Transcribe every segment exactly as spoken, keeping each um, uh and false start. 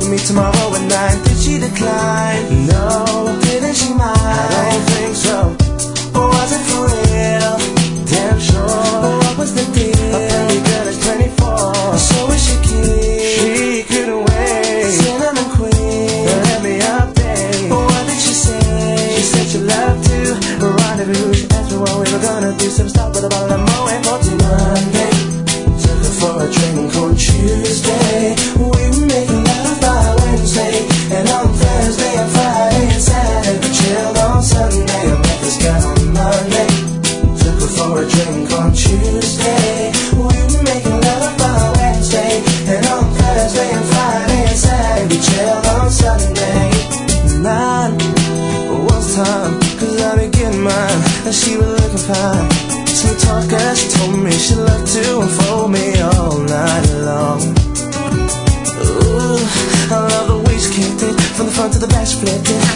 with me tomorrow at nine. Did she decline? No. Didn't she mind? I don't think so. Or was it for real? Damn sure. What was the deal? A pretty girl is twenty-four. So is she cute? She couldn't wait. Cinnamon queen, let me update. What did she say? She said she loved to rendezvous. She asked me what we were gonna do. Some stop with a bottle of Moet for Monday. Took her for a drink on Tuesday. We were making love by Wednesday. And on Thursday and Friday and Saturday we chilled on Sunday. I met this girl on Monday. Took her for a drink on Tuesday. We were making love by Wednesday. And on Thursday and Friday and Saturday we chilled on Sunday. Nine was time, cause I be getting mine. And she was looking fine. Sweet talker, she told me she loved to unfold me all night long. Ooh, I love the way she kicked it. From the front to the back she flipped it.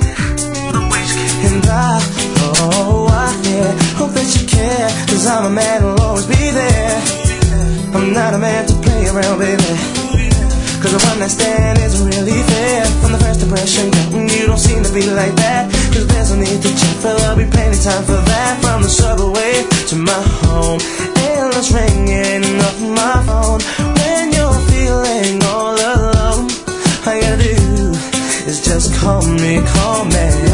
And I, oh, I, yeah, hope that you care. Cause I'm a man who'll always be there. I'm not a man to play around, baby. Cause a one night stand isn't really fair. From the first impression, girl, you don't seem to be like that. Cause there's no need to check, for there'll be plenty time for that. From the subway to my home, endless ringing off my phone. When you're feeling all alone, all you gotta do is just call me, call me.